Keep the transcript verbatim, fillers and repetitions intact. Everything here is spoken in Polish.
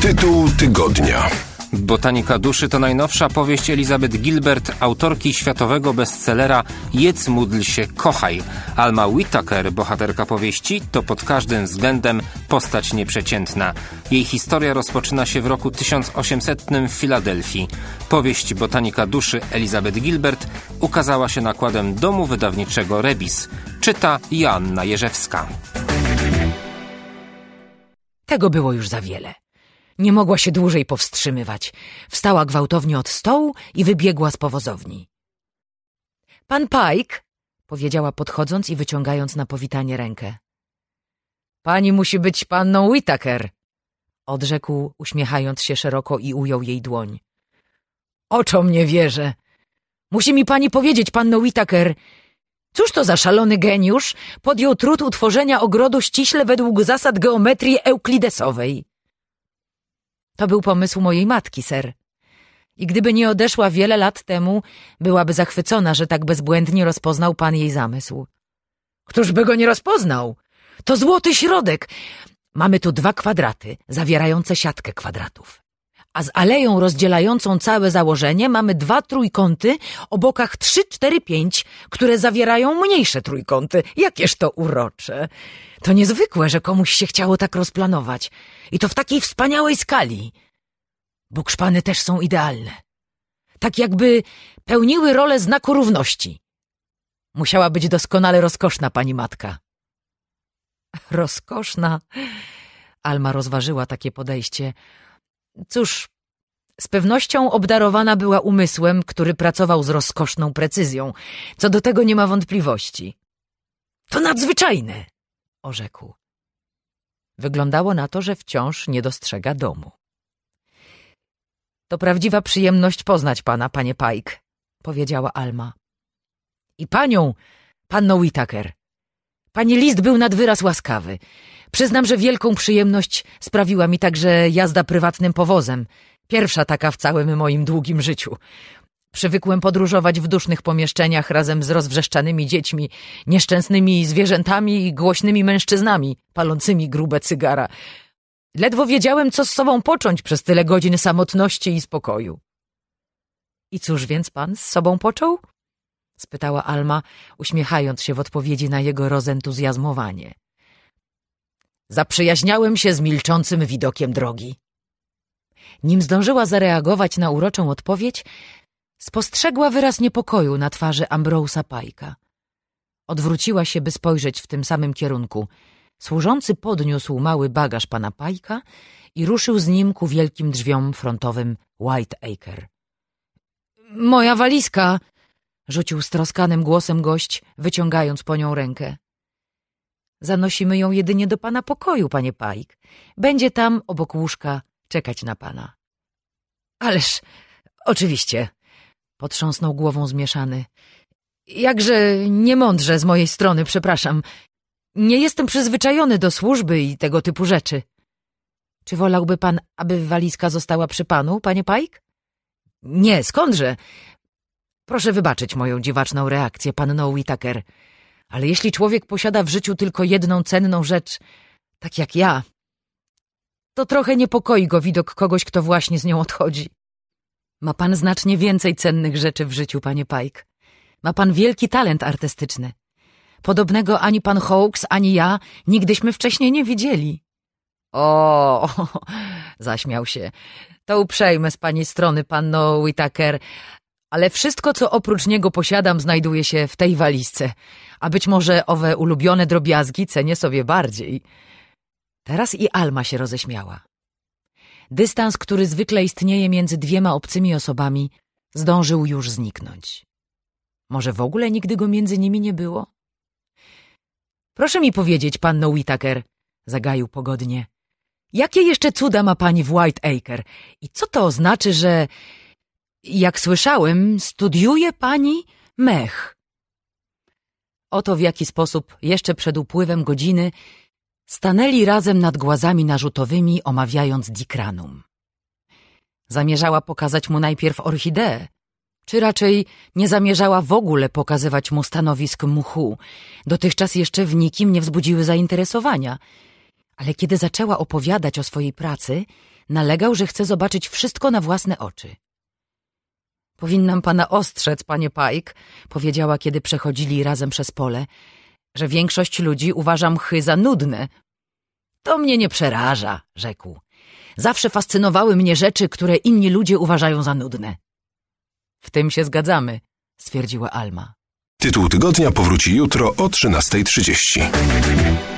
Tytuł tygodnia. Botanika duszy to najnowsza powieść Elizabeth Gilbert, autorki światowego bestsellera Jedz, módl się, kochaj. Alma Whittaker, bohaterka powieści, to pod każdym względem postać nieprzeciętna. Jej historia rozpoczyna się w roku tysiąc osiemsetnym w Filadelfii. Powieść Botanika duszy Elizabeth Gilbert ukazała się nakładem domu wydawniczego Rebis. Czyta Joanna Jerzewska. Tego było już za wiele. Nie mogła się dłużej powstrzymywać. Wstała gwałtownie od stołu i wybiegła z powozowni. — Pan Pike — powiedziała podchodząc i wyciągając na powitanie rękę. — Pani musi być panną Whittaker — odrzekł, uśmiechając się szeroko i ujął jej dłoń. — Oczom nie wierzę. Musi mi pani powiedzieć, panno Whittaker, cóż to za szalony geniusz podjął trud utworzenia ogrodu ściśle według zasad geometrii euklidesowej? To był pomysł mojej matki, ser. I gdyby nie odeszła wiele lat temu, byłaby zachwycona, że tak bezbłędnie rozpoznał pan jej zamysł. Któż by go nie rozpoznał? To złoty środek. Mamy tu dwa kwadraty, zawierające siatkę kwadratów. A z aleją rozdzielającą całe założenie mamy dwa trójkąty o bokach trzy, cztery, pięć, które zawierają mniejsze trójkąty. Jakież to urocze. To niezwykłe, że komuś się chciało tak rozplanować. I to w takiej wspaniałej skali. Bukszpany też są idealne. Tak jakby pełniły rolę znaku równości. Musiała być doskonale rozkoszna pani matka. Rozkoszna? Alma rozważyła takie podejście. Cóż, z pewnością obdarowana była umysłem, który pracował z rozkoszną precyzją. Co do tego nie ma wątpliwości. To nadzwyczajne, orzekł. Wyglądało na to, że wciąż nie dostrzega domu. To prawdziwa przyjemność poznać pana, panie Pike, powiedziała Alma. I panią, panno Whittaker. Pani list był nad wyraz łaskawy. Przyznam, że wielką przyjemność sprawiła mi także jazda prywatnym powozem. Pierwsza taka w całym moim długim życiu. Przywykłem podróżować w dusznych pomieszczeniach razem z rozwrzeszczanymi dziećmi, nieszczęsnymi zwierzętami i głośnymi mężczyznami, palącymi grube cygara. Ledwo wiedziałem, co z sobą począć przez tyle godzin samotności i spokoju. — I cóż więc pan z sobą począł? — spytała Alma, uśmiechając się w odpowiedzi na jego rozentuzjazmowanie. — Zaprzyjaźniałem się z milczącym widokiem drogi. Nim zdążyła zareagować na uroczą odpowiedź, spostrzegła wyraz niepokoju na twarzy Ambrose'a Pike'a. Odwróciła się, by spojrzeć w tym samym kierunku. Służący podniósł mały bagaż pana Pike'a i ruszył z nim ku wielkim drzwiom frontowym Whittaker. — Moja walizka! — rzucił stroskanym głosem gość, wyciągając po nią rękę. — Zanosimy ją jedynie do pana pokoju, panie Pike. Będzie tam, obok łóżka, czekać na pana. — Ależ, oczywiście! — potrząsnął głową zmieszany. — Jakże niemądrze z mojej strony, przepraszam. Nie jestem przyzwyczajony do służby i tego typu rzeczy. Czy wolałby pan, aby walizka została przy panu, panie Pike? — Nie, skądże? Proszę wybaczyć moją dziwaczną reakcję, panno Whittaker, ale jeśli człowiek posiada w życiu tylko jedną cenną rzecz, tak jak ja, to trochę niepokoi go widok kogoś, kto właśnie z nią odchodzi. Ma pan znacznie więcej cennych rzeczy w życiu, panie Pike. Ma pan wielki talent artystyczny. Podobnego ani pan Hawkes, ani ja nigdyśmy wcześniej nie widzieli. O, zaśmiał się. To uprzejme z pani strony, panno Whittaker, ale wszystko, co oprócz niego posiadam, znajduje się w tej walizce, a być może owe ulubione drobiazgi cenię sobie bardziej. Teraz i Alma się roześmiała. Dystans, który zwykle istnieje między dwiema obcymi osobami, zdążył już zniknąć. Może w ogóle nigdy go między nimi nie było? Proszę mi powiedzieć, panno Whittaker, zagaił pogodnie, jakie jeszcze cuda ma pani w Whittaker i co to oznacza, że, jak słyszałem, studiuje pani mech? Oto w jaki sposób jeszcze przed upływem godziny stanęli razem nad głazami narzutowymi, omawiając dikranum. Zamierzała pokazać mu najpierw orchideę, czy raczej nie zamierzała w ogóle pokazywać mu stanowisk mchu. Dotychczas jeszcze w nikim nie wzbudziły zainteresowania, Ale kiedy zaczęła opowiadać o swojej pracy, nalegał, że chce zobaczyć wszystko na własne oczy. Powinnam pana ostrzec, panie Pike, powiedziała, kiedy przechodzili razem przez pole, że większość ludzi uważa mchy za nudne. To mnie nie przeraża, rzekł. Zawsze fascynowały mnie rzeczy, które inni ludzie uważają za nudne. W tym się zgadzamy, stwierdziła Alma. Tytuł tygodnia powróci jutro o trzynastej trzydzieści.